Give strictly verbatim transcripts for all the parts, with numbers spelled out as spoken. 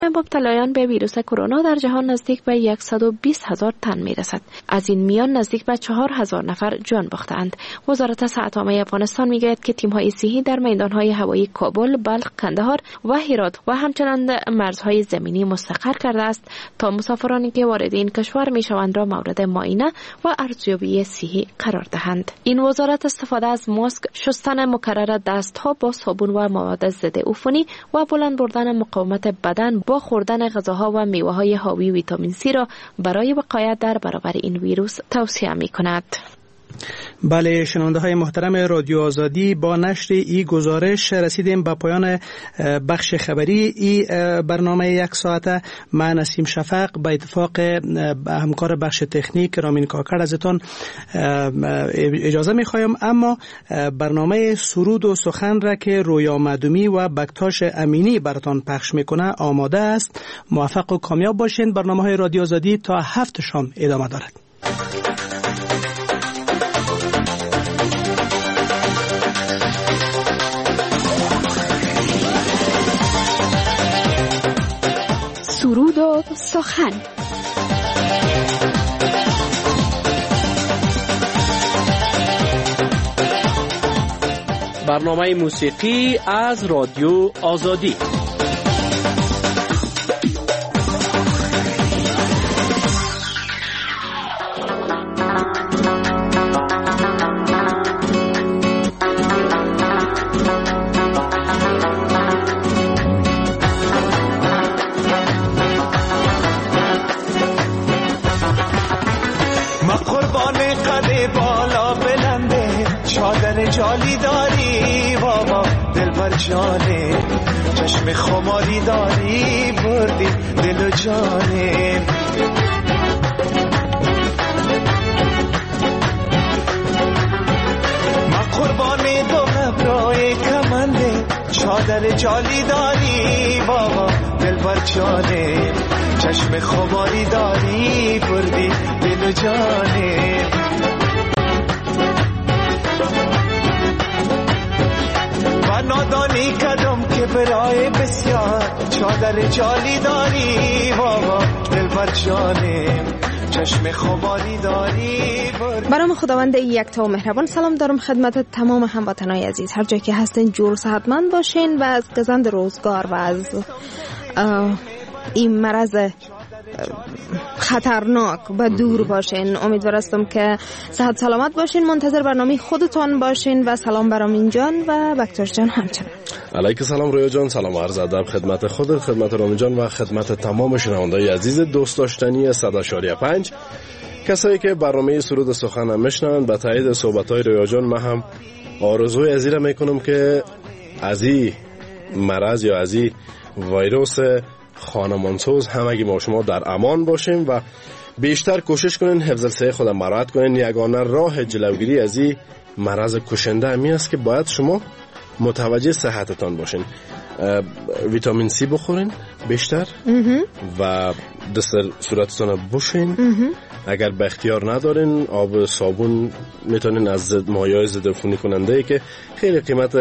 مبتلایان به ویروس کرونا در جهان نزدیک به صد و بیست هزار تن میرسد. از این میان نزدیک به چهار هزار نفر جان باختند. وزارت صحت عامه افغانستان میگوید که تیم‌های صحی در میدان‌های هوایی کابل، بلخ، کندهار و هرات و همچنین مرزهای زمینی مستقر کرده است تا مسافرانی که وارد این کشور میشوند را مورد معاینه و ارزیابی صحی قرار دهند. این وزارت استفاده از ماسک، شستن مکرر دست‌ها با صابون و مواد ضد عفونی و بلند بردن مقاومت بدن با خوردن غذاها و میوه‌های حاوی ویتامین سی را برای وقایت در برابر این ویروس توصیه می‌کند. بله شنونده های محترم رادیو آزادی، با نشر ای گزارش رسیدیم به پایان بخش خبری ای برنامه یک ساعته. من نسیم شفق به اتفاق همکار بخش تکنیک رامین کاکر ازتون اجازه میخوایم، اما برنامه سرود و سخن را که رویا مدومی و بکتاش امینی براتون پخش میکنه آماده است. موفق و کامیاب باشین. برنامه های رادیو آزادی تا هفت شام ادامه دارد. سرود و سخن. برنامه موسیقی از رادیو آزادی. جالی داری بابا دلبر جانه، چشم خماری داری بردی دل و جانه. من قربان دو ابرای کمنده، چادر جالی داری بابا دلبر جانه، چشم خماری داری بردی دل و جانه. نادانی کدام که برای بسیار، چادر جالی داری بابا دلبر جانه، چشم خماری داری. برام خداوند یکتا و مهربان سلام دارم خدمت تمام هموطنان عزیز، هر جای که هستین جور و صحتمند باشین و از گزند روزگار و از این مرض خطرناک و دور باشین. امیدوار هستم که صحت سلامت باشین. منتظر برنامه خودتان باشین و سلام برامین جان و بکتاش جان همچنان. علیک سلام رویا جان، سلام و عرض ادب خدمت خودت، خدمت رامین جان و خدمت تمام شنوندگان عزیز دوست داشتنی صد و پنج کسایی که برنامه سرود سخن میشنوند. با تایید صحبت‌های رویا جان من هم آرزوی ازیره میکنم که از این مرض یا از این ویروس خانمانسوز همگی ما شما در امان باشیم و بیشتر کوشش کنین حفظ صحت خود مراعات کنین. یگانه راه جلوگیری از این مرض کشنده همی است که باید شما متوجه صحتتان باشین. ویتامین سی بخورین بیشتر و دست صورتتان بوشین. اگر به اختیار ندارین آب صابون میتونین از مایع ضد عفونی کننده که خیلی قیمت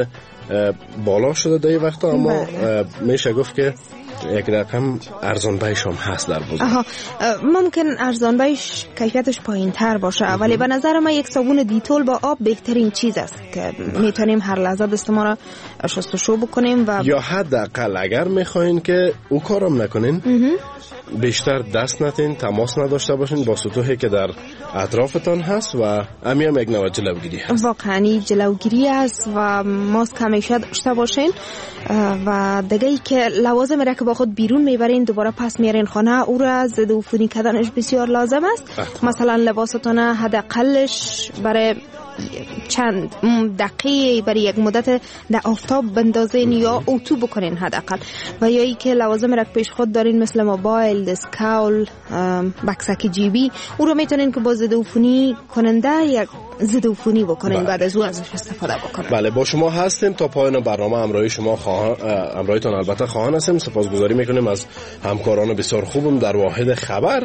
بالا شده در این وقتا، اما میشه گفت که یک رقم ارزان بایش هم هست در بازار. آها، ممکن ارزان بایش کیفیتش پایین تر باشه، ولی به نظر من یک صابون دیتول با آب بهترین چیز است که میتونیم هر لحظه دستمون را شستشو بکنیم و یا حداقل اگر میخواین که او کارم نکنین بیشتر دست نتین، تماس نداشته باشین با سطوحی که در اطرافتان هست و امی هم یک نوع جلوگیری هست. واقعا جلوگیری است و ماسک همیشه داشته باشین و دیگه ای که لوازم را که با خود بیرون میبرین دوباره پس میارین خانه، او را ضد عفونی کردنش بسیار لازم است. اه. مثلا لباستون حداقلش برای چند دقیقه برای یک مدت در آفتاب بندازین یا اتو بکنین حداقل، و یا ای که لوازم را پیش خود دارین مثل موبایل، دستکول، بکسک جیبی، او رو میتونین که با ضد عفونی کننده یک ضد عفونی بکنین. بله. بعد از او ازش استفاده بکنین. بله، با شما هستیم تا پایان برنامه. همراهی شما خواهان همراهیتون البته خواهان هستیم. سپاسگزاری میکنیم از همکاران بسیار خوبم در واحد خبر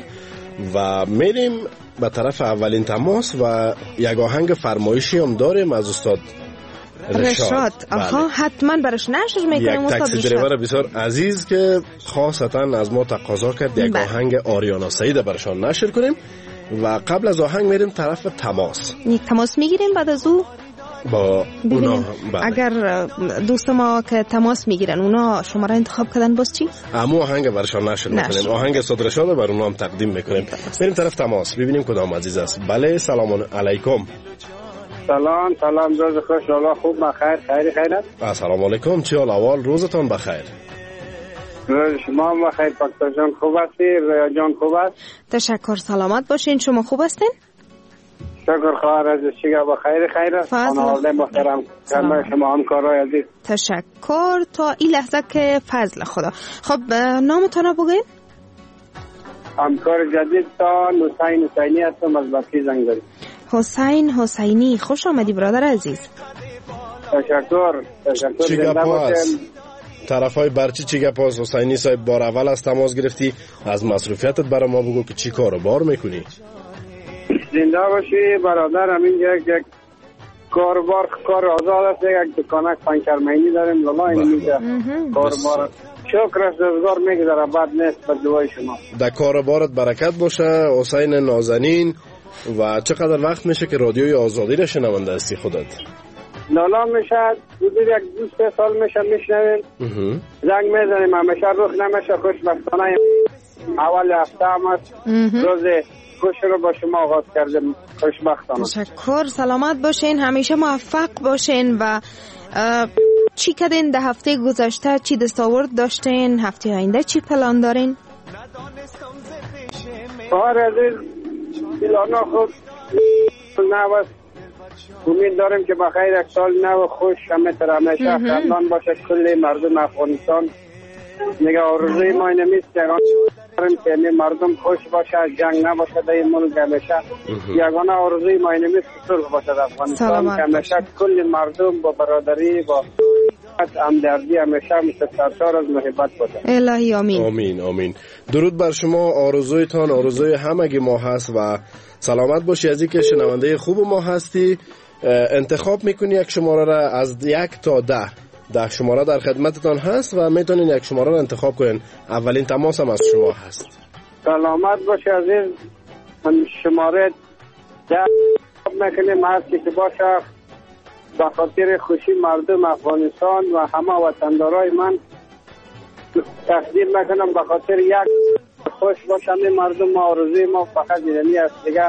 و میریم به طرف اولین تماس و یک آهنگ فرمایشی هم داریم از استاد رشاد. آها حتما برش نشر میکنیم استاد رشاد. یک تاکسی دریور بسیار عزیز که خاصتا از ما تقاضا کرد یک آهنگ آریانا سعید برشان نشر کنیم و قبل از آهنگ میریم طرف تماس. یک تماس میگیریم بعد از او با اونا. بله. اگر دوست ما که تماس میگیرن اونا شماره انتخاب کردن باز چی؟ همو آهنگ برشان نشر میکنیم. آهنگ استاد رشاد بر اونا هم تقدیم میکنیم. میریم طرف تماس ببینیم کدام عزیز است. بله سلام علیکم. سلام سلام روز خوش الله خوب بخیر خیری خیرت. سلام علیکم چی حال احوال روزتان بخیر. روز شما بخیر پاکتا جان خوب هستی ریا جان خوب است. تشکر سلامت باشین شما خوب هستین؟ شکر خواهر عزیز چیگه بخیر خیرت. خانواده محترم کامل شما همکارای عزیز. تشکر تا این لحظه که فضل خدا. خب نامتون بگین؟ همکار جدید تا حسین حسینی هستم از بکی زنگاری. حسین حسینی خوش آمدی برادر عزیز. تشکر تشکر. چی گپ است؟ طرف های برچی چی گپ است؟ حسینی صاحب بار اول از تماس گرفتی از مصروفیتت برای ما بگو که چی کار و بار میکنی؟ زنده باشی برادر. همینجا یک کاربار کار آزاد است. یک دکانک پنچرمینی داریم لالا اینجا کاربار شکرش روزگار میگذره بعد نیست به دعای شما. در کاربارت برکت باشه حسین نازنین. و چقدر وقت میشه که رادیوی آزادی را شنونده هستی خودت؟ لالا میشه حدود یک دو سه سال میشه میشنویم. زنگ میزنیم همیشه روخ نمیشه. خوشبختانه اول هفته هم است روز خوش رو با شما آغاز کردیم. خوشبختانه. تشکر سلامت باشین همیشه موفق باشین. و چی کردین ده هفته گذشته؟ چی دستاورد داشتین؟ هفته آینده چی پلان دارین؟ خواهر عزیز پلانا خوب نو است. امید داریم که بخیر یک سال نو خوش همه تر همیشه خندان باشه کل مردم افغانستان. نگه آرزوی ما اینمیست که مردم خوش باشه جنگ نباشه در این ملک. همیشه یگانه آرزوی ما اینمیست که صلح باشه در افغانستان که همیشه کل مردم با برادری با همدردی همیشه مستسرشار از محبت باشه. الهی آمین. آمین آمین. درود بر شما. آرزویتان آرزوی همگی ما هست و سلامت باشی. از اینکه شنونده خوب ما هستی انتخاب میکنی یک شماره را از یک تا ده. ده شماره در خدمتتان هست و میتونین یک شماره را انتخاب کنین. اولین تماس هم از شما هست. سلامت باشی عزیز. من شماره ده میکنیم هر چی که باشه به خاطر خوشی مردم افغانستان و همه وطندارای من تقدیم میکنم. به خاطر یک خوش باشم مردم. آرزوی ما فقط اینمی است دیگه.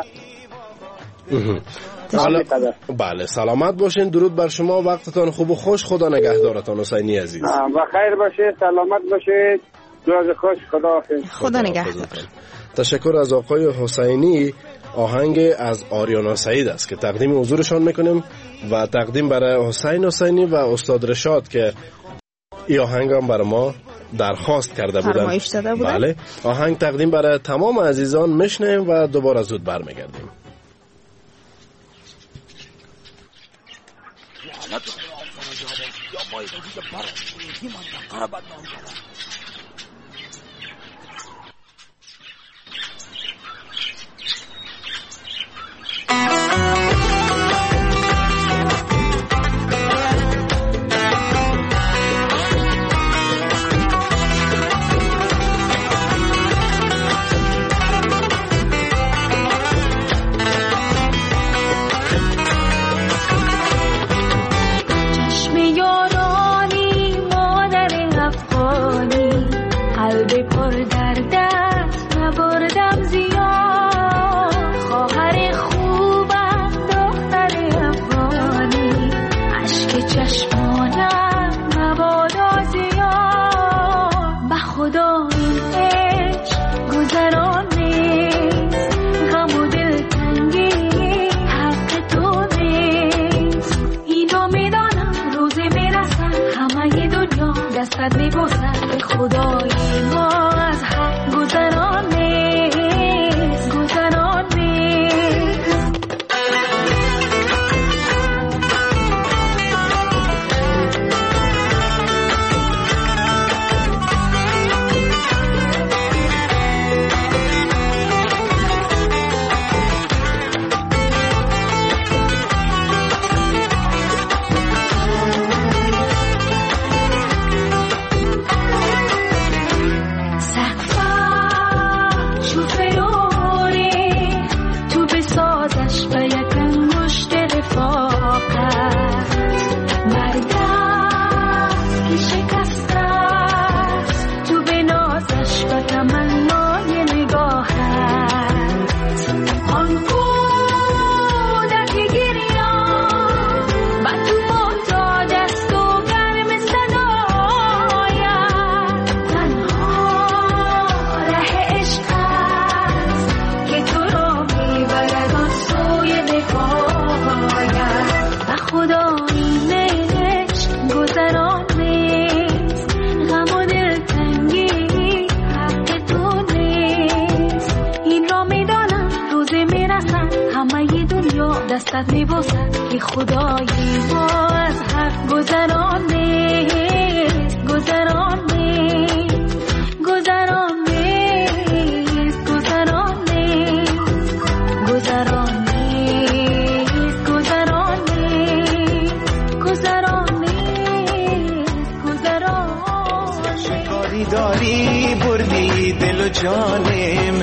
بله سلامت باشین. درود بر شما. وقتتان خوب و خوش. خدا نگهدارتان حسینی عزیز. بخیر باشید سلامت باشید. روز خوش. خدا حافظ. خدا نگهدار. تشکر از آقای حسینی. آهنگ از آریانا سعید است که تقدیم حضورشان میکنیم و تقدیم برای حسین حسینی و استاد رشاد که این آهنگ هم برای ما درخواست کرده بودن. فرمایش داده بودن. بله آهنگ تقدیم برای تمام عزیزان میشنیم و دوباره زود برمیگردیم. دستت میبوسد که خدایی ما از حق گذران نیست، گذران نیست، گذران نیست، گذران نیست، گذران نیست، گذران نیست، گذران نیست، گذران شکاری داری بردی دل و جانم.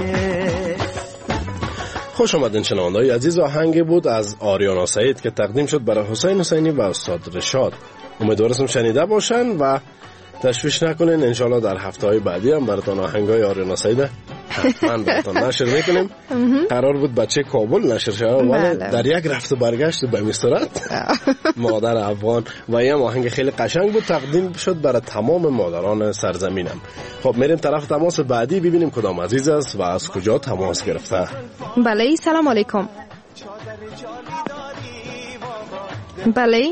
خوش آمدین شنونده‌های عزیز. آهنگ بود از آریانا سعید که تقدیم شد برای حسین حسینی و استاد رشاد. امیدوارم شنیده باشن و تشویش نکنین. انشالله در هفته‌های بعدی هم براتون آهنگای آریانا سعید حتما براتون نشر میکنیم. قرار بود بچه کابل نشر شه ولی در یک رفت و برگشت به مصرات مادر افغان و یه آهنگ خیلی قشنگ بود تقدیم شد برای تمام مادران سرزمینم. خب میریم طرف تماس بعدی ببینیم کدام عزیز است و از کجا تماس گرفته. بله سلام علیکم. بله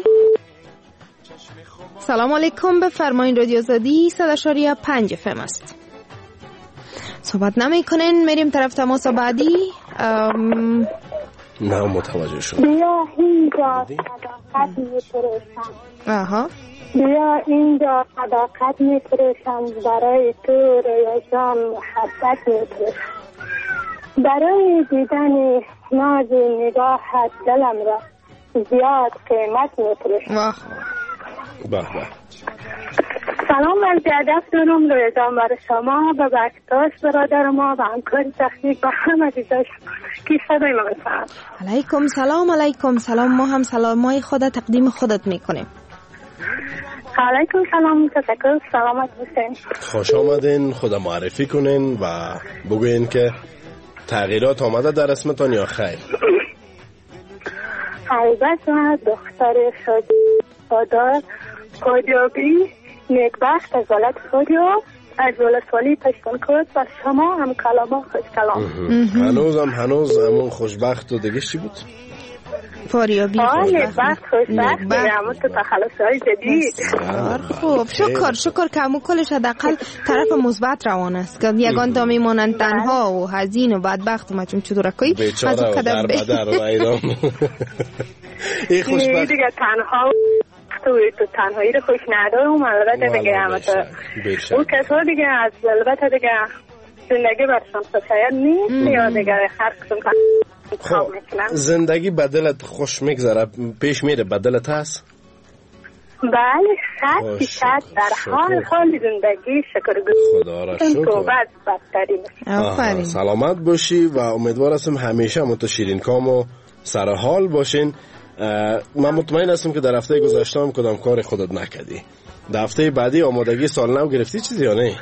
سلام علیکم، بفرمایید. رادیو آزادی صد و شش پنج اف ام است. صحبت نمی کنین، میریم طرف تماس بعدی. ام... نه متوجه شد. بیا اینجا صداقت میفروشم. آها. بیا اینجا صداقت میفروشم، برای تو رویا جان محبت میفروشم، برای دیدن ناز نگاهت دلم را زیاد قیمت میفروشم. واه به به. سلام و ادب دارم رویا جان برای شما و بکتاش برادر ما و همکار تکنیک و همه دیگه کی صدای ما بسن. علیکم سلام. علیکم سلام. ما هم سلامای خود تقدیم خودت میکنیم. علیکم سلام. تشکر. سلامت باشین. خوش آمدین. خدا معرفی کنین و بگوین که تغییرات آمده در اسمتان یا خیر؟ البته دختر شادار کاریابی نیکبخت از ولد فاریاب از ولسوالی پشتونکوت و شما هم کلاما خوش کلام. هنوز هم هنوز همون خوشبخت و دیگه چی بود؟ فاریابی نیکبخت خوشبخت دیگه همون تو تخلص های جدید. خوب شکر شکر که همون کلش حداقل طرف مثبت روان است که یگان تا میمونن تنها و حزین و بدبخت و مچون چطورکایی بیچاره و در بدر و ایران. این خوشبخت دیگه تنها توی تو تنهایی رو خوش ندارم. البته دیگه همتا او کسا دیگه از البته دیگه زندگی برشان سوشاید نیست یا دیگه هر قسم خب زندگی بدلت خوش میگذره پیش میره بدلت هست؟ بله صد فیصد در حال حال زندگی شکر خدا را شکر. سلامت باشی و امیدوار هستم همیشه متو شیرین کام و سر حال باشین. من مطمئن هستم که در هفته گذشته هم کدام کار خودت نکردی. در هفته بعدی آمادگی سال نو گرفتی چیزی یا نه؟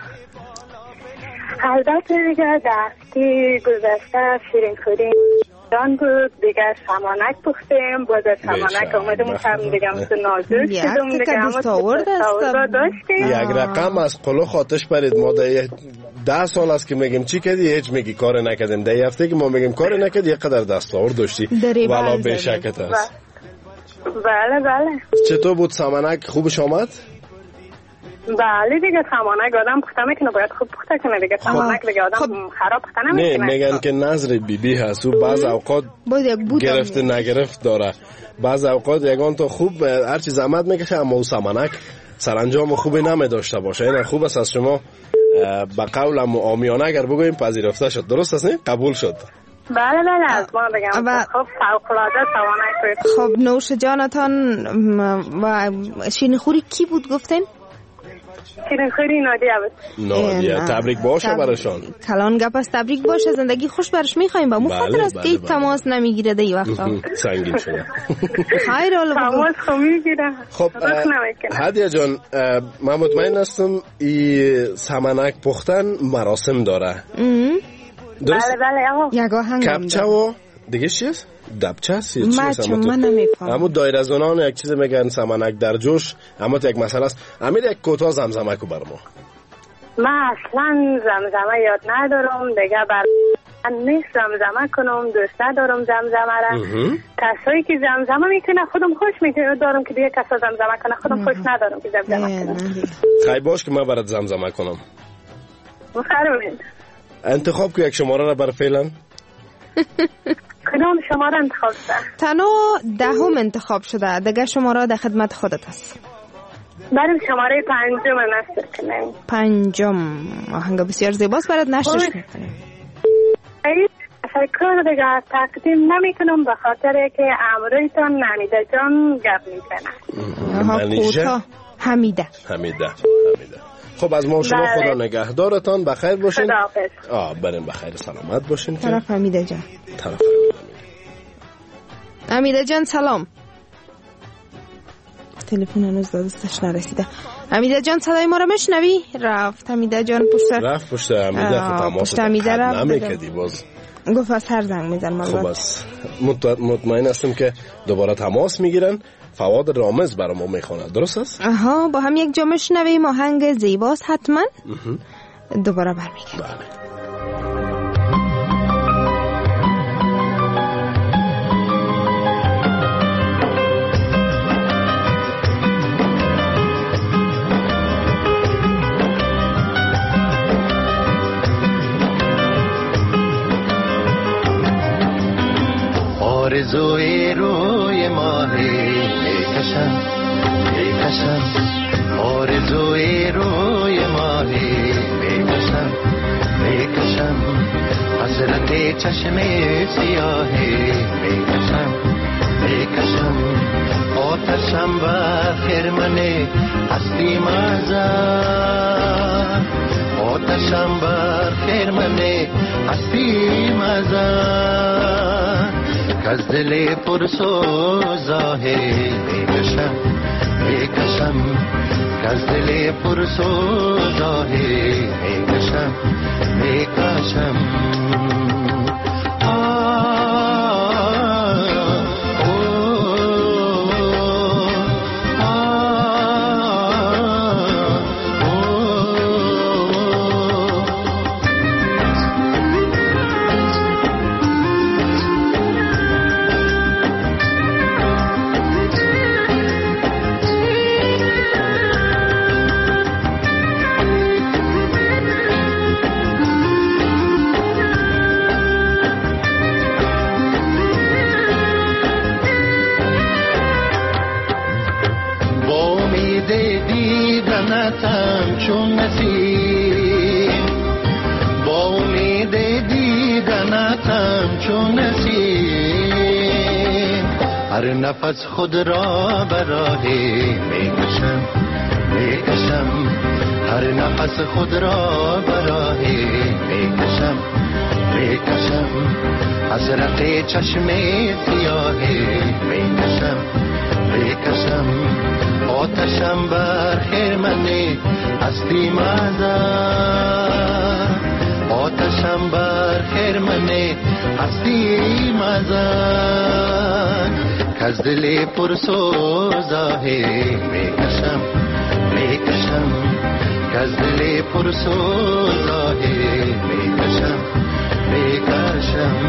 البته دیگه در هفته گذشته شیرین خوری جان بود دیگه، سمانک پختیم باز سمانک اومدم هم دیگه مثل نازک شدم دیگه همه دستاورد داشتیم. یک رقم از قلوخ آتش برید. ما در ده سال است که میگیم چی کردی هیچ میگی کار نکردیم. در هفته که ما میگیم کار نکردی یک قدر دستاورد داشتی والا به شکت است. بله بله. چطور بود سمانک؟ خوبش آمد؟ بله دیگه سمانک آدم پخته میکنه باید خوب پخته کنه دیگه. سمانک دیگه آدم خراب پخته نمیکنه. نه میگن که نظر بی بی هست و بعض اوقات گرفت نگرفت داره. بعض اوقات یگان تو خوب هرچی زحمت میکشه اما او سمانک سرانجام خوبی نمیداشته باشه. این خوب است از شما با قولم و آمیانه اگر بگویم پذیرفته شد. درست است نه؟ قبول شد. بله بله از ما بگم خب فوق‌العاده سمانک بود. خب نوش جانتان. و شیرین خوری کی بود گفتین؟ شیرین خوری نادیه بود. نادیه تبریک باشه براشان. کلان گپ است. تبریک باشه. زندگی خوش برش میخوایم با مو خاطر است که تماس نمیگیره دی وقتا سنگین شده. خیر حالا تماس خو میگیره. خب هدیه جان من مطمئن هستم این سمنک پختن مراسم داره. درست؟ بله بله آقا. یک آهنگ کپچه و دیگه چیست؟ دبچه است؟ من چون من نمیفهم. اما دایره زنان یک چیز میگن سمنک در جوش. اما یک مسئله است. امیر یک کوتاه زمزمه کو بر ما. من اصلا زمزمه یاد ندارم دیگه. بر من نیست زمزمه کنم. دوست ندارم زمزمه را. کسایی که زمزمه میکنه خودم خوش میکنه دارم که دیگه کسا زمزمه کنه خودم خوش ندارم که زمزمه کنه. خیلی باش که من برات زمزمه کنم. بفرمایید. انتخاب که یک شماره را بر فعلا کدام شماره انتخاب شده؟ تنها دهم انتخاب شده. دیگه شماره در خدمت خودت است. برای شماره پنجم نصر کنیم. پنجم آهنگ بسیار زیباست برات نشرش میکنیم. تشکر دیگه تقدیم نمی کنم به خاطر که امرویتان نمیده جان گپ میزنه. حمیده حمیده حمیده. خب از ما شما خدا نگهدارتان، بخیر باشین. خداحافظ. آه بریم بخیر سلامت باشین. طرف حمیده جان. طرف حمیده جان سلام. تلفن هنوز دستش نرسیده. حمیده جان صدای ما رو میشنوی؟ رفت حمیده جان پشت رفت پشت حمیده خب تماس نمیکردی باز گفت از هر زنگ میزن. خب بس مطمئن هستم که دوباره تماس میگیرن. فواد رامز برای ما میخونه، درست است؟ آها با هم یک جا میشنویم آهنگ زیباست حتما. دوباره برمیگردیم. بله. آرزوی روی ماهی میکشم میکشم آرزوی روی ماهی میکشم میکشم حسرت چشم سیاهی میکشم میکشم آتشم و خرمن هستی مزار آتشم و خرمن هستی مزار از دل پرسوزاهی میکشم میکشم از دل پرسوزاهی میکشم میکشم چون نسیم با امید دیدنتم چون نسیم هر نفس خود را براهی میکشم میکشم هر نفس خود را براهی میکشم میکشم حسرت چشم سیاهی میکشم میکشم آتشم بر خرمن هستی مزار آتشم بر خرمن هستی مزار کز دل پرسوزاهی میکشم میکشم کز دل پرسوزاهی میکشم میکشم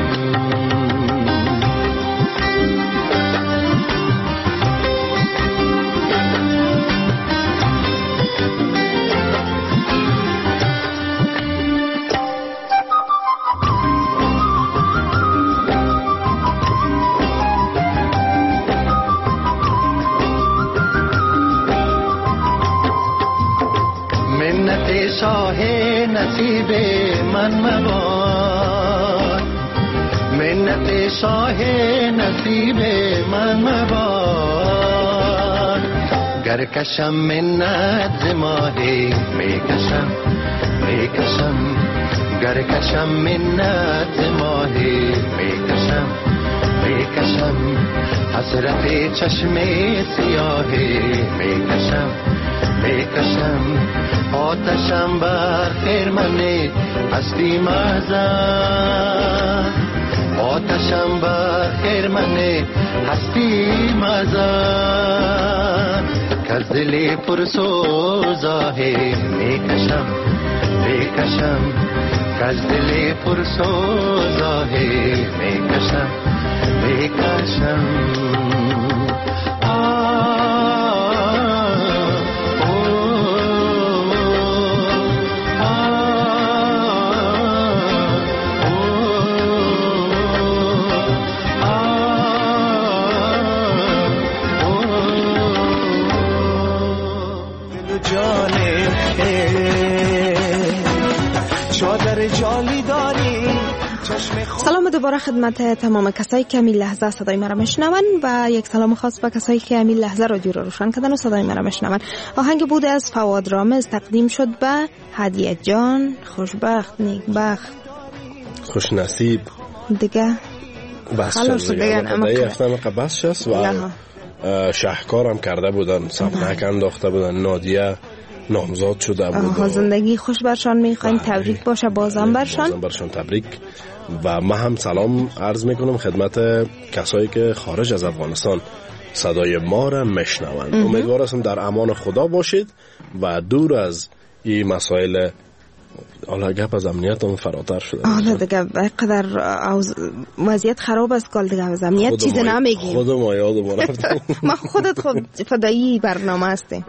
شاه نصیب من مباد منت شاه نصیب من مباد گر کشم منت ز ماهی میکشم میکشم گر کشم منت ز ماهی میکشم میکشم حسرت چشم سیاهی میکشم میکشم آتشم بر خرمن هستی مزار آتشم بر خرمن هستی مزار کز دل پرسوزاهی میکشم میکشم کز دل پرسوزاهی میکشم میکشم چادر جالی داری. سلام دوباره خدمت تمام کسایی که همین لحظه صدای مرا میشنون و یک سلام خاص به کسایی که همین لحظه رادیو رو روشن کردن و صدای مرا میشنون. آهنگ بود از فواد رامز تقدیم شد به هدیه جان. خوشبخت، نیکبخت، خوش نصیب دیگه خلاص دیگه اما یفتم قبض شست و شهکارم کرده بودن، سبنک انداخته بودن، نادیه نامزاد شده بود. زندگی خوش برشان میخوایم، تبریک باشه بازم برشان بازم برشان تبریک. و من هم سلام عرض میکنم خدمت کسایی که خارج از افغانستان صدای ما را میشنوند. امیدوارم در امان خدا باشید و دور از این مسائل. حالا گپ از امنیت هم فراتر شده. حالا دیگه بقدر وضعیت خراب است که دیگه از امنیت چیز نمیگیم. خود ما یادم رفت. ما خودت خود فدایی برنامه هستی.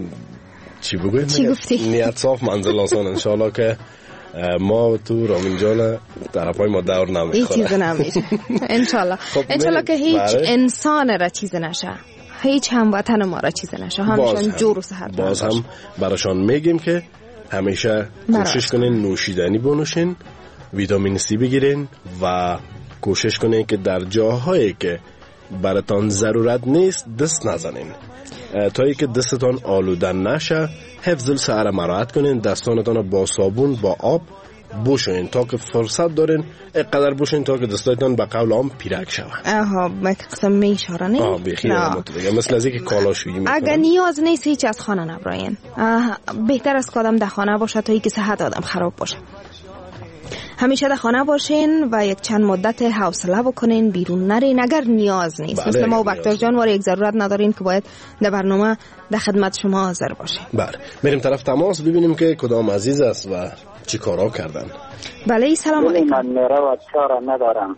چی بگویم؟ چی گفتی؟ نیت صاف منزل آسان. انشالله که ما تو رامین جان طرفای ما دور نمیخوره. این چیز نمیشه. انشالله. خب انشالله که هیچ بره. انسان را چیز نشه. هیچ هموطن ما را چیز نشه. همشان جور و صحت باز هم براشان میگیم که همیشه کوشش کنین نوشیدنی بنوشین، ویتامین سی بگیرین و کوشش کنین که در جاهایی که براتان ضرورت نیست دست نزنین تا ای که دستتان آلوده نشه. حفظ السعر مراعات کنین، دستانتان با صابون با آب بوشین تا که فرصت دارین، اینقدر بوشین تا که دستایتان به قول عام پیرک شود. آها به قسم می اشاره نه؟ آه بخیر متوجه. مثل از اینکه کالاشویی میکنن. اگه نیاز نیست هیچ از خانه نبراین. بهتر است که آدم در خانه باشه تا اینکه صحت آدم خراب باشه. همیشه در خانه باشین و یک چند مدت حوصله بکنین، بیرون نرین اگر نیاز نیست. بله، مثل ما و بکتر جان وار یک ضرورت ندارین که باید در برنامه در خدمت شما حاضر باشیم. بله میریم طرف تماس ببینیم که کدام عزیز است و چی کارا کردن. بله سلام علیکم. من میره و چاره ندارم.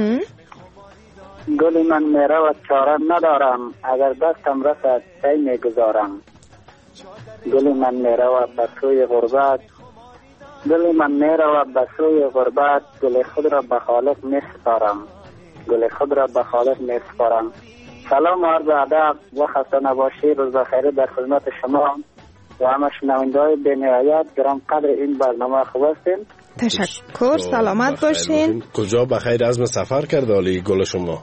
گلی من میره و چاره ندارم، اگر دستم رسد سی میگذارم. گلی من میره و به سوی غربت، گلی من میره و به سوی غربت، گل خود را به خالق میسپارم، گل خود را به خالق میسپارم. سلام و عرض ادب و خسته نباشی. روز بخیر در خدمت شما و همه شنونده‌های بی‌نهایت گران قدر این برنامه خوب هستین. تشکر، سلامت باشین. کجا بخیر عزم سفر کرده علی گل شما؟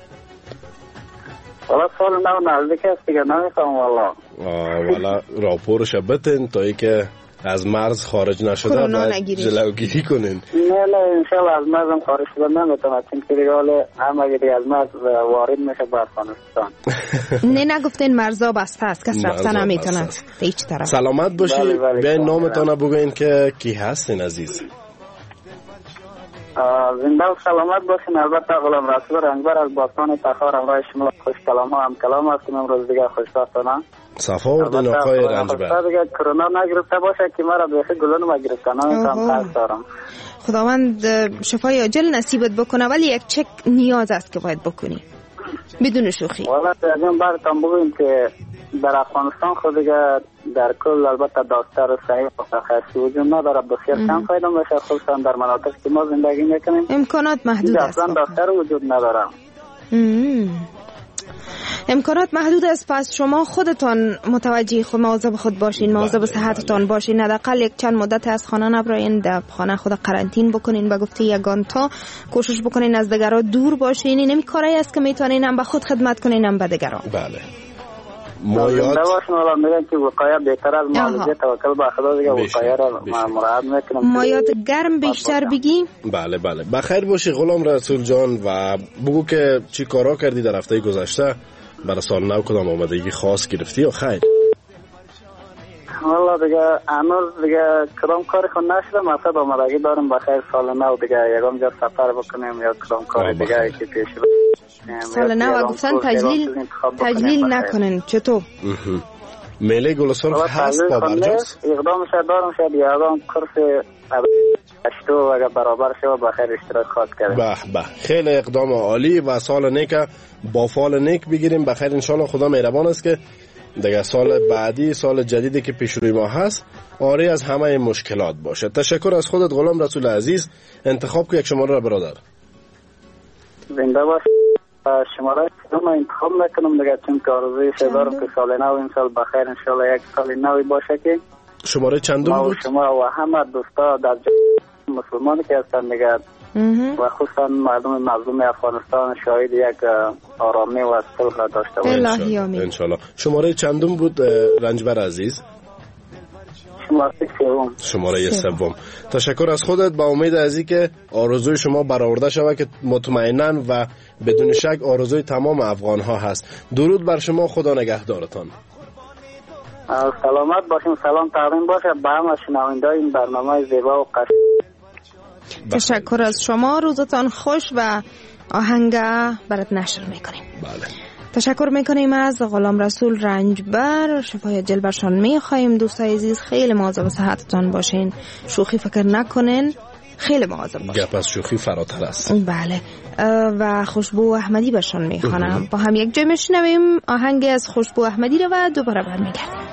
والا سال نو نزدیک است دیگه نمیخوام والا. والا راپورش بتن تا ای که از مرز خارج نشده باید جلوگیری کنین. نه نه انشالله از مرز هم خارج شده نمیتونم، چون که دیگه حالا همه دیگه از مرز وارد میشه به افغانستان. نه نگفتین مرزا بسته است، کس رفتن نمیتونه هیچ طرف. سلامت باشی. بله بله بیاین نامتان بگوین که کی هستین عزیز. زنده و سلامت باشین. البته غلام رسول رنگبر از باستان تخار امرای شما خوش کلام ها هم کلام هستیم. امروز دیگه خوشبختانه صفا وردن آقای رنجبر. البته دیگه کرونا نگرفته باشه که مرا بیخی گلون ما گرفته نمیتونم قصد دارم. خداوند شفای عاجل نصیبت بکنه، ولی یک چک نیاز است که باید بکنی بدون شوخی. والا از براتون بگویم که در افغانستان خود دیگه در کل البته دکتر و صحیح متخصص وجود نداره، بسیار کم پیدا میشه، خصوصا در مناطقی که ما زندگی میکنیم امکانات محدود است. اصلا دکتر وجود نداره. امکانات محدود است. پس شما خودتان متوجه خود مواظب خود باشین، مواظب صحتتان باشین. حداقل یک چند مدت از خانه نبراین، در خانه خود قرنطین بکنین. به گفته یگان تا کوشش بکنین از دیگران دور باشین. این نمی کاری است که میتونین هم به خود خدمت کنین هم به دیگران. بله مایات دواشون ولی میگن که وقایع بهتر از معالجه، توکل به خدا دیگه وقایع را مراعات میکنم. مایات گرم بیشتر بگی. بله بله بخیر باشی غلام رسول جان و بگو که چی کارا کردی در هفته گذشته، برای سال نو کدام آمادگی خاص گرفتی یا خیر؟ والا دیگه هنوز دیگه کدام کاری خود نشده، مقصد آمادگی دارم بخیر سال نو دیگه یکم جا سفر بکنیم یا کدام کار دیگه که پیش رو سال نو گفتن تجلیل تجلیل نکنن. چطور؟ میله گلسرخ هست با برجاست؟ اقدام شد دارم شد یا اقدام کورس اشتو اگر برابر شد بخیر اشتراک خواهد کرد. به به خیلی اقدام عالی و سال نیک با فال نیک بگیریم بخیر انشالله. خدا مهربان است که دیگه سال بعدی سال جدیدی که پیش روی ما هست آری از همه مشکلات باشه. تشکر از خودت غلام رسول عزیز. انتخاب که یک شماره را برادر. زنده باش. شماره ما انتخاب نکنم دیگه، چون که آرزوی دارم که سال نو این سال بخیر انشالله یک سال نوی باشه که شماره چندم بود؟ شما و همه دوستا در مسلمان که هستن دیگه و خصوصا مردم مظلوم افغانستان شاهد یک آرامی و صلح داشته باشند ان شاء الله. شماره چندم بود رنجبر عزیز؟ شماره سوم. شماره سوم. تشکر از خودت، با امید از اینکه آرزوی شما برآورده شود که مطمئنا و بدون شک آرزوی تمام افغان ها هست. درود بر شما، خدا نگهدارتان. سلامت باشین، سلام تقدیم باشه به همه شنوندگان این برنامه زیبا و قشنگ. تشکر از شما، روزتان خوش و آهنگ برات نشر میکنیم. بله. تشکر میکنیم از غلام رسول رنجبر، شفای جل برشان میخوایم. دوستای عزیز خیلی مواظب صحتتان باشین، شوخی فکر نکنین، خیلی مواظب باشین. گپ از شوخی فراتر است. بله. و خوشبو احمدی برشان میخوانم. با هم یک جای میشنویم آهنگ از خوشبو احمدی رو و دوباره برمیگردیم.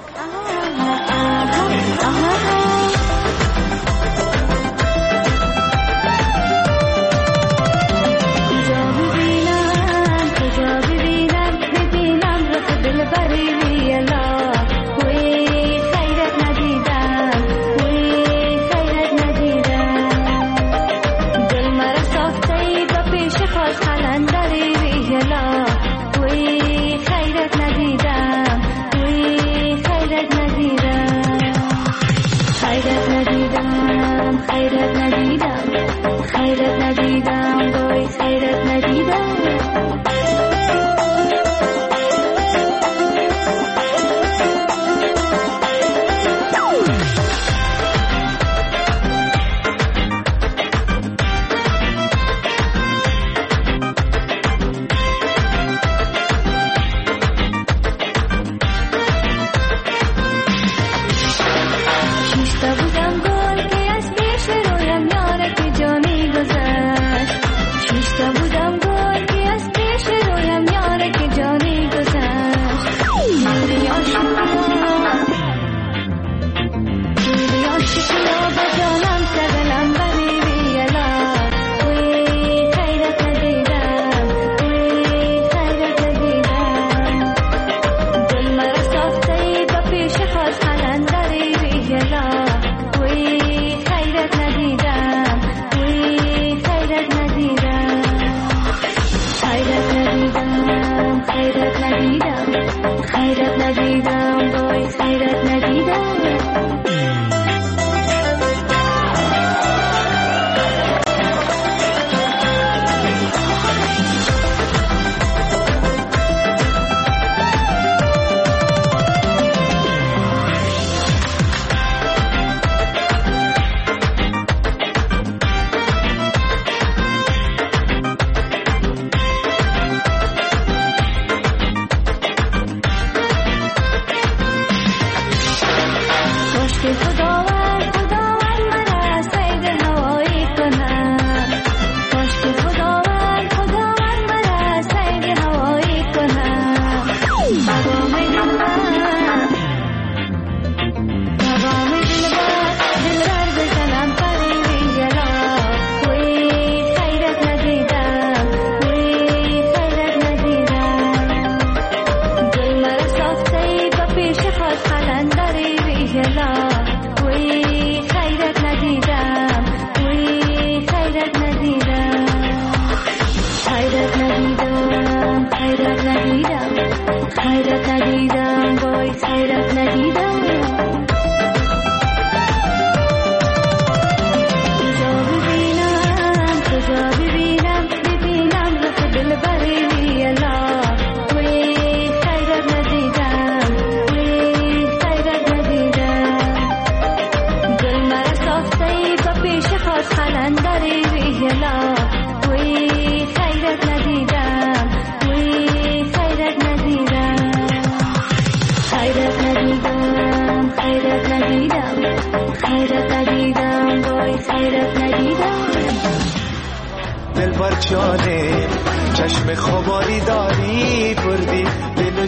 چشم خوابانی داری بردی دل و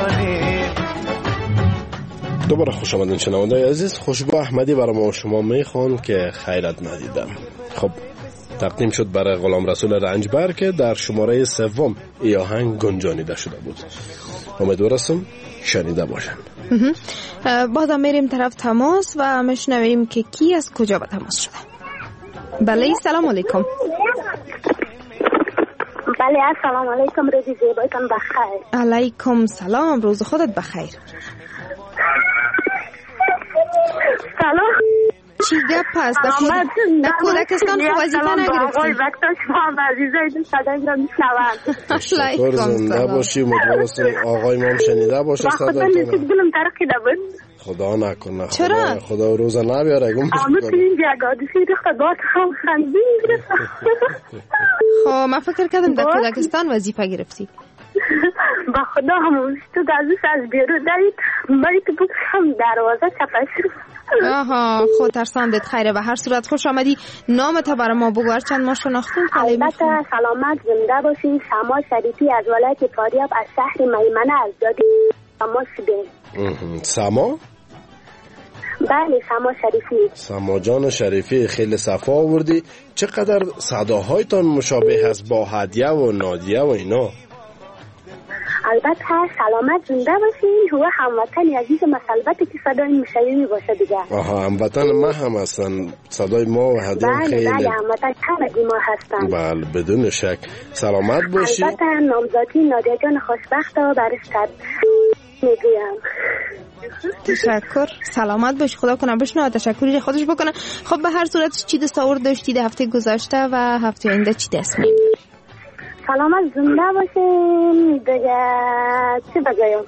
جانه. دوباره خوش آمدین شنوندگان عزیز. خوشبو احمدی برای ما و شما میخوان که خیرت ندیدم. خب تقدیم شد برای غلام رسول رنجبر که در شماره سوم ای آهنگ گنجانیده شده بود. امیدوارم شنیده باشن. بازم میریم طرف تماس و میشنویم که کی از کجا به تماس شده. بله سلام علیکم. بله السلام علیکم، روز زیبایتان بخیر. علیکم سلام، روز خودت بخیر. سلام. چی گپ هست؟ در کودکستان خو وظیفه نگرفتی؟ آقای وقتا شما عزیزای صدای را میشنوند. تشکر، زنده باشی، مدرسون آقای ما هم شنیده باشه صدای تو. خدا نسید گلم ترقیده بود. خدا نکنه. چرا؟ خدا روزا نبیاره. آمد این بیاگادشی رخت داد خم خندین گرفت. خب من فکر کردم در کودکستان وظیفه گرفتی. با خدا همون تو گازش از بیرو دارید باید بود هم دروازه چپش. آها خود ترساندت. خیره. به هر صورت خوش آمدی. نام تا برای ما بگو هرچند ما شناختیم. البته سلامت زنده باشین. شما شریفی از ولایت فاریاب از شهر میمنه از جاده سما شدیم. سما؟ بله سما شریفی. سما جان شریفی خیلی صفا آوردی. چقدر صداهایتان مشابه هست با هدیه و نادیه و اینا؟ البته سلامت زنده باشین. هو هموطن عزیز ما البته که صدای مشایمی باشه دیگه. آها هموطن ما هم هستن. صدای ما و هدیه خیلی. بله بله هموطن همه ما هستن. بله بدون شک. سلامت باشی. البته نامزادی نادیه جان خوشبخت و برش کرد میگویم. تشکر. سلامت باش. خدا کنه بشنوه تشکری خودش بکنه. خب به هر صورت چی دست آورد داشتی ده هفته گذشته و هفته آینده چی دست می‌آوری؟ سلامت زنده باشین دیگه. چی بگویم؟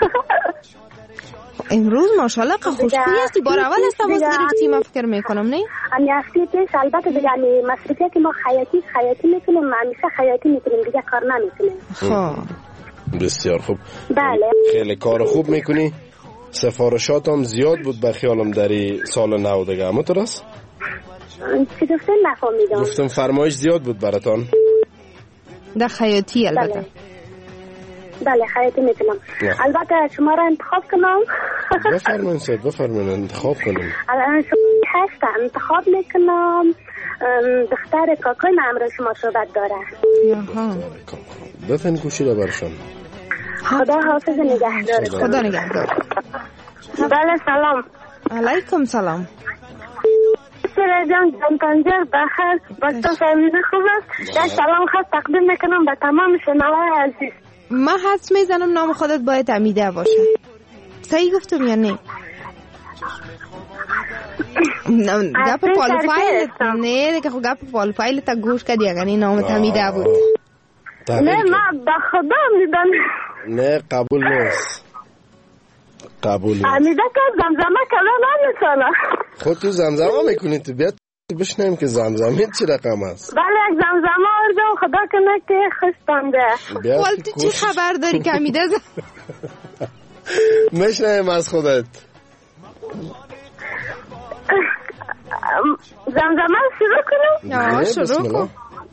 امروز ماشاءالله خوشخویی هستی. بار اول است تماس گرفتی من فکر میکنم نه؟ امی هفته پیش البته دیگه امی مصرفی که ما خیاطی خیاطی میکنیم همیشه خیاطی میکنیم دیگه کار نمیکنیم. خب بسیار خوب. بله خیلی کار خوب میکنی. سفارشات هم زیاد بود به خیالم در سال نو دیگه. اما تو راست؟ چی گفتن نفهمیدم. گفتم فرمایش زیاد بود براتان. در خیاطی البته. بله بله خیاطی میکنم. البته شما را انتخاب کنم. بفرمایید سید بفرمایید انتخاب کنم. الان شما هستم انتخاب میکنم. دختر کاکای من امروز شما صحبت داره. آها بفن گوشی را برشان. خدا حافظ نگهدار. خدا نگهدار. بله سلام. علیکم سلام. سر جان جان پنجر بخیر. وقتا فهمیده خوب است. در سلام خواست تقدیم میکنم به تمام شنوای عزیز. من حدس میزنم نام خودت باید امیده باشه. صحیح گفتم یا نه؟ گپ پالوفایل نه دیگه. خب گپ پالوفایل تا گوش کردی یعنی نامت امیده بود. نه من به خدا میدم. نه قبول نیست. قبول نیست. امیده که زمزمه کلا نمیسانه. خود تو زمزمه میکنی تو بیاد بشنیم که زمزمه چی رقم است. بله یک زمزمه آردم خدا کنه که خوشتنده. ولی تو چی خبر داری که امیده میشنیم از خودت. زمزمه شروع کنم؟ یا شروع کن.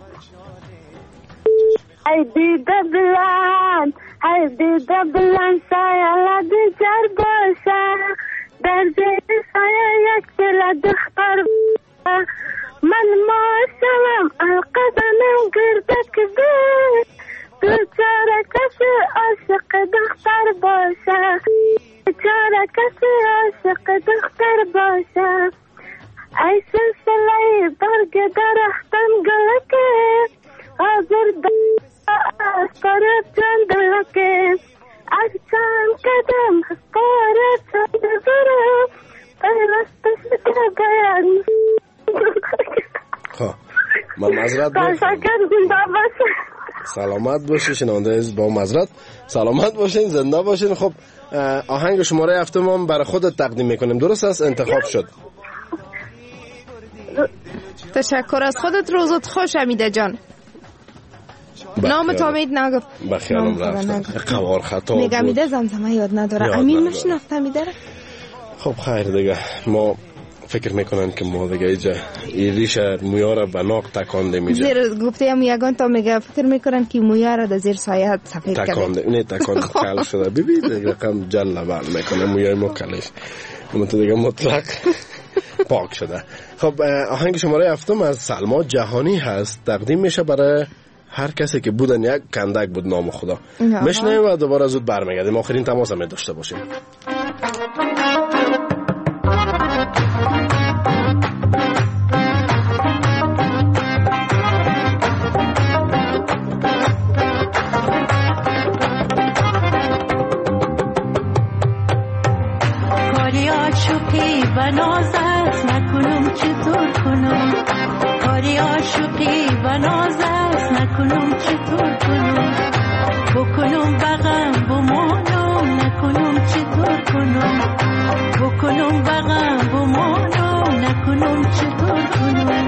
ای دیده بلند ای دیده بلند سایه دیگر باشه در زیر سایه یک دل دختر باشه من ماشلم القدمم گردک بید بیچاره کسی عاشق دختر باشه بیچاره کسی عاشق دختر باشه ای سلسله برگ درختم گلکه حاضر از طرف جان دلکه از چند قدم از طرف جان دلکه پیوسته شده باید. خب من معذرت بخواهم. سلامت باشین شنونده عزیز با معذرت. سلامت باشین زنده باشین. خب آهنگ شماره هفته ما برای خودت تقدیم میکنیم. درست است انتخاب شد. تشکر از خودت. روزت خوش امیده جان. نام تو امید نگفت. بخیالم رفتم قوار خطا بود. میگم امیده زمزمه یاد نداره. امید نشناخت امیده. خب خیر دیگه ما فکر میکنن که ما دیگه ایجا این ریش مویا را به ناق تکانده میجا. زیر گفته هم یگان تا میگه فکر میکنن که مویا را در زیر سایه سفید کرده. تکانده نه تکانده کل شده. ببین دیگه رقم جل بل میکنه مویای ما کلش. اما تو دیگه مطلق پاک شده. خب آهنگ شماره هفتم از سلما جهانی هست. تقدیم میشه برای هر کسی که بودن یک کندک بود نام خدا. میشنویم و دوباره زود برمیگردیم. آخرین تماس هم داشته باشیم. کاری عاشقی و ناز است نکنم چطور کنم بکنم بغم بمانم نکنم چطور کنم بکنم بغم بمانم نکنم چطور کنم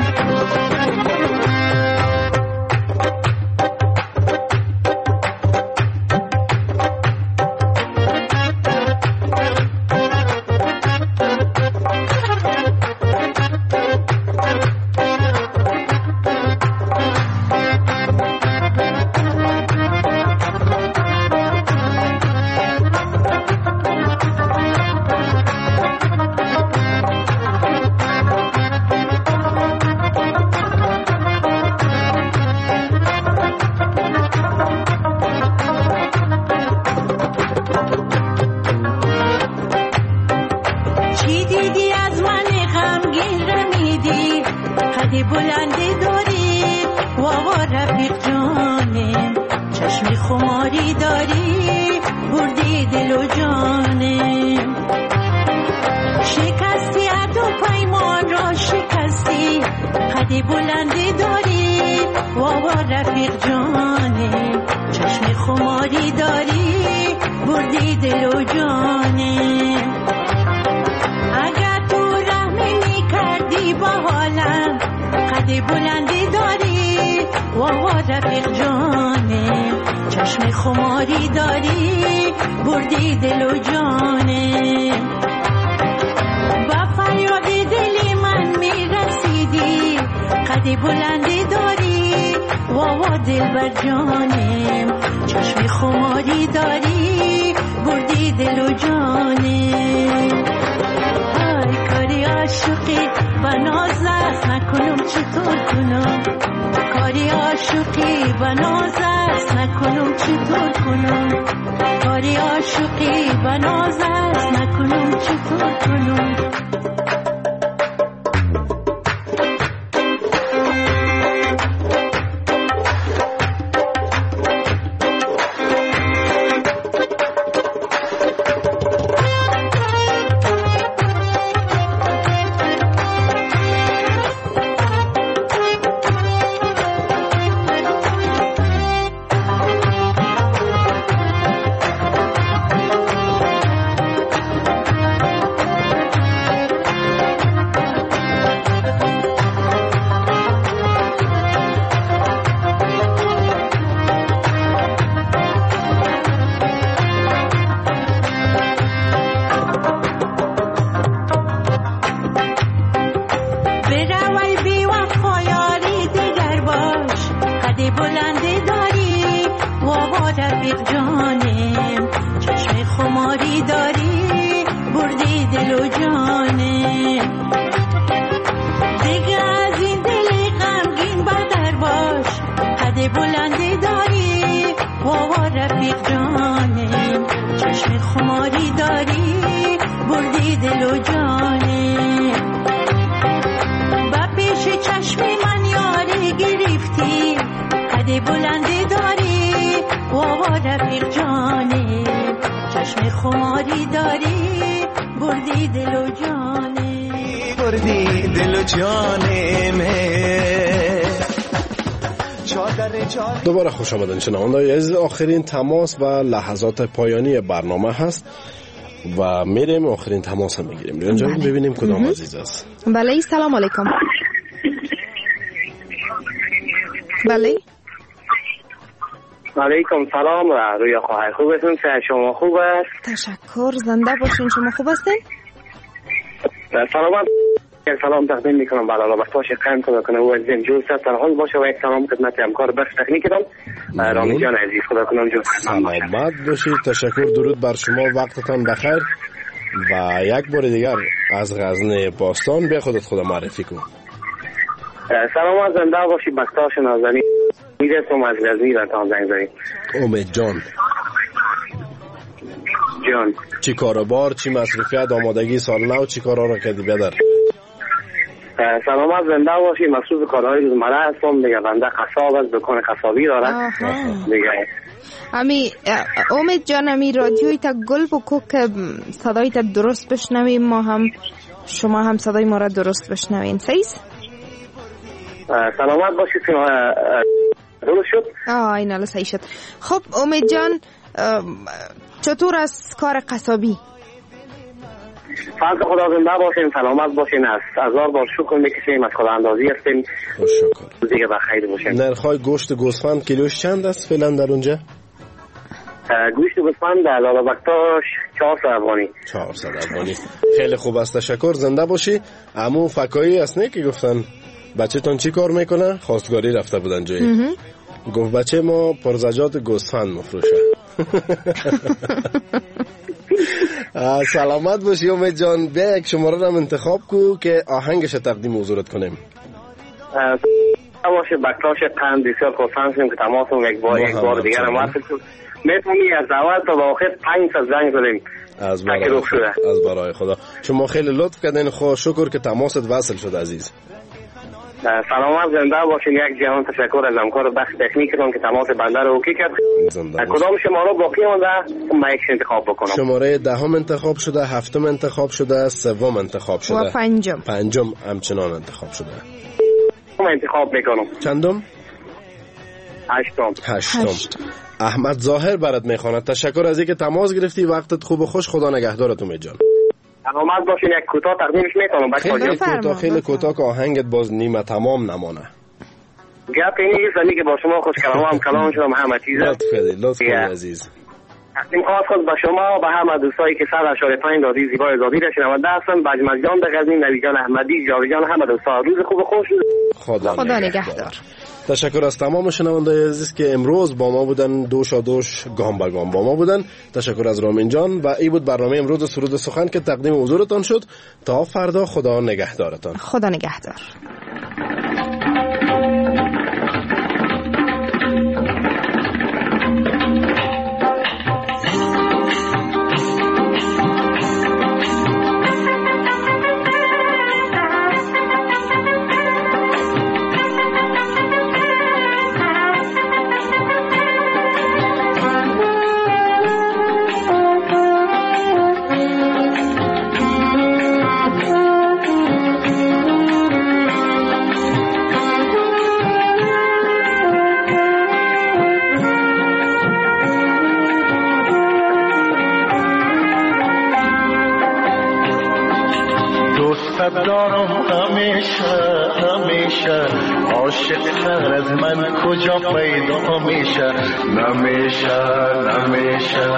دوباره خوش آمدین شنوندگان عزیز. آخرین تماس و لحظات پایانی برنامه هست و میریم آخرین تماس هم میگیریم. ریان جان ببینیم کدام عزیز است. بله سلام علیکم. بله علیکم سلام و روی خواهر خوب هستین؟ شما خوب است؟ تشکر. زنده باشین. شما خوب هستین؟ سلامت. سلام تقدیم میکنم برای الله بخش قند خدا کنه و عزیزم جور سر در حال باشه و یک سلام خدمت همکار بخش تکنیک دارم رامی جان عزیز خدا کنم جور سلامت باشید. تشکر. درود بر شما. وقتتان بخیر و یک بار دیگر از غزنه باستان به خودت خدا معرفی کن. سلام زنده باشید بختاش نازنین میرسم از غزنی را تان زنگ زنید. امید جان جان چی کاروبار چی مصروفیت آمادگی سال نو چی کارا را کردی بیادر؟ سلامت زنده باشی. مصروف کارهای روزمره هستم دیگه. بنده قصاب است، دکان قصابی دارد دیگه. امی امید جان امی رادیوی تا گل بکو که صدای تا درست بشنویم، ما هم شما هم صدای ما را درست بشنوین. صحیح؟ سلامت باشید. درست شد؟ آه این الان صحیح شد. خب امید جان چطور از کار قصابی؟ فضل خدا زنده باشین، سلامت باشین، از هزار بار شکر میکشیم، از خدا اندازی هستیم. شکر. دیگه بخیر باشین. نرخ‌های گوشت گوسفند کیلوش چند است فعلا در اونجا؟ گوشت گوسفند در لالابکتاش چهارصد افغانی. چهارصد افغانی. خیلی خوب است، تشکر، زنده باشی. عمو فکایی است نه که گفتن بچه‌تون چی کار میکنه؟ خواستگاری رفته بودن جایی. گفت بچه ما پرزجات گوسفند مفروشه. سلامت باشی امید جان. بیا یک شماره را انتخاب کو که آهنگش تقدیم حضورت کنیم. باشه بکتاش قند بسیار خوشحال شدیم که تماسم یک بار یک بار دیگر هم وصل شد. میتونی از اول تا به آخر پنج تا زنگ زدیم. از برای خدا. از برای خدا. شما خیلی لطف کردین، خدا شکر که تماست وصل شد عزیز. سلامت زنده باشین. یک جهان تشکر از همکار بخش تکنیکتون که تماس بنده رو اوکی کرد. کدام شماره باقی مونده؟ من یک انتخاب بکنم. شماره دهم انتخاب شده، هفتم انتخاب شده، سوم انتخاب شده و پنجم. پنجم همچنان انتخاب شده. من انتخاب میکنم. چندم؟ هشتم. هشتم. احمد ظاهر برات میخواند. تشکر از اینکه تماس گرفتی. وقتت خوب و خوش. خدا نگهدارت امید جان. سلامت باشین. یک کوتاه تقدیمش میکنم بچه‌ها. خیلی کوتاه خیلی کوتاه که آهنگت باز نیمه تمام نمانه. گپ اینه که با شما خوش کلام کلام شدم همه چیز. لطف کردی لطف کردی عزیز. تقدیم خاص خود به شما و به همه دوستایی که صد و چهار پنج دادی زیبای آزادی را شنونده هستن. بجمل جان دغزنی، نوی جان احمدی، جاوی جان، همه دوستا روز خوب و خوش. خدا, خدا نگهدار. تشکر از تمام شنوندگان عزیز که امروز با ما بودن، دوشا دوش گام به گام با ما بودن. تشکر از رامین جان و این بود برنامه امروز سرود سخن که تقدیم حضورتان شد. تا فردا خدا نگهدارتان. خدا نگهدار. دارم همیشه همیشه عاشق تر از من کجا پیدا میشه نمیشه نمیشه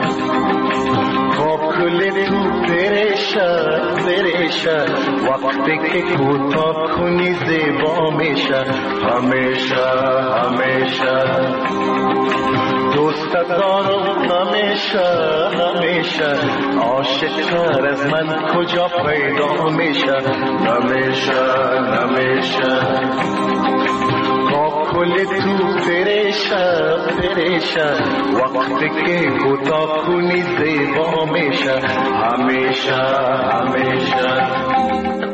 با کل تو درشه درشه وقتی که کوتاه کنی زیبا میشه همیشه همیشه دوست دارم همیشه همیشه عاشق تر از من کجا پیدا میشه نمیشه نمیشه با کل تو فرشه فرشه وقتی که کوتاه کنی زیبا میشه همیشه همیشه